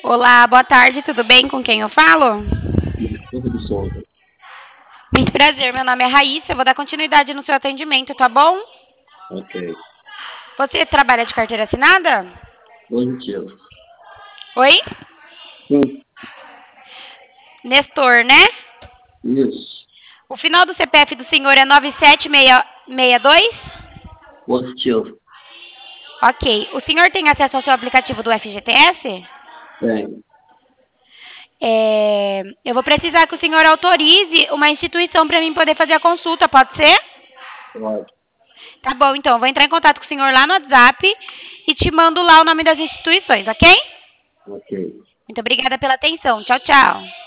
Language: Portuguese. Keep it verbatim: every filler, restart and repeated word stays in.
Olá, boa tarde, tudo bem? Com quem eu falo? Tudo de solda. Muito prazer, meu nome é Raíssa, eu vou dar continuidade no seu atendimento, tá bom? Ok. Você trabalha de carteira assinada? Positivo. Oi? Sim, Nestor, né? isso. O final do C P F do senhor é nove sete seis dois? Positivo. Ok. O senhor tem acesso ao seu aplicativo do F G T S? Tem. É, eu vou precisar que o senhor autorize uma instituição para mim poder fazer a consulta, pode ser? Pode. Tá bom, então, eu vou entrar em contato com o senhor lá no WhatsApp e te mando lá o nome das instituições, ok? Ok. Muito obrigada pela atenção. Tchau, tchau.